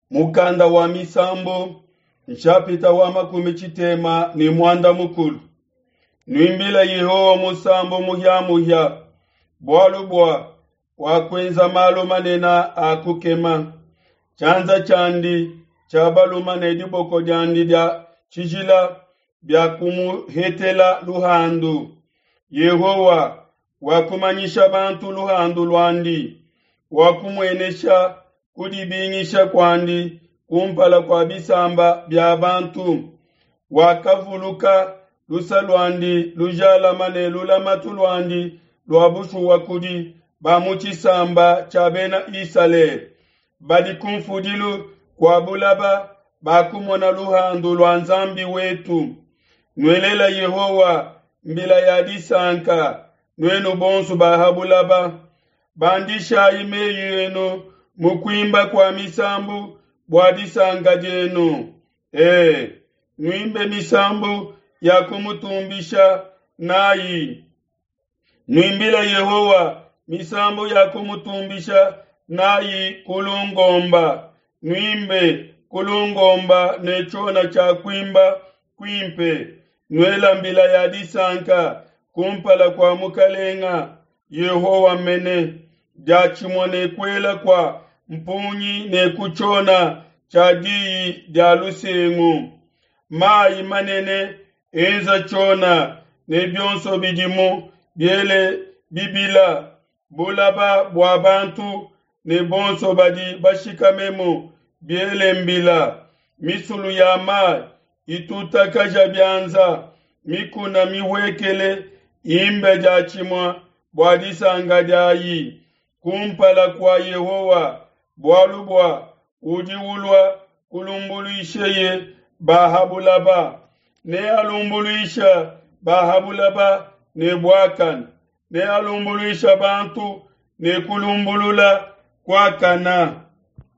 Mukanda wa misambo, nchapita wa makumi chitema ni mwanda mukulu. Nwimbila Yehowa musambo muhya, bwalubwa, wakwenza malo manena akukema. Chanza chandi, chabalu manedi boko jandi dia chijila, bya kumuhetela luhandu. Yehowa, wakumanyisha bantu luhandu lwandi, wakumwenesha kudibingisha kwandi, kumpala kwa bisamba bya bantu. Wakavuluka lusa lwandi, lujala mane lulamatu lwandi, lwabushu wakudi, bamuchisamba chabena isale. Badi kumfudilu kwa bulaba, bakumona luhandu lwanzambi wetu. Nwelela Yehowa, mbila ya disanka, nwenu bonsu bahabulaba. Bandisha imeyu yenu, mukwimba kwa misambu, bwadisanga jenu. Nwimbe misambu ya kumutumbisha nayi. Nwimbila Yehowa, misambu ya kumutumbisha nayi kulungomba. Nwimbe kulungomba nechona cha kwimba kwimpe. Nwela mbila ya disanka, kumpala kwa mukalenga. Yehowa mene, jachimone kwela kwa mpunyi ne kuchona chadiyi jalusengu. Mai manene enza chona ne byonso bidimu biele bibila bulaba bwabantu ne bonso badi bashikamemu biele mbila misulu ya mai itutakaja byanza mikuna miwekele imbe jachimwa bwadisanga jayi kumpala kwa Yehowa bwalubwa udiwulwa kulumbuluisheye bahabulaba ne alumbuluisha bahabulaba ne bwakan ne alumbuluisha bantu ne kulumbulula kwa kana.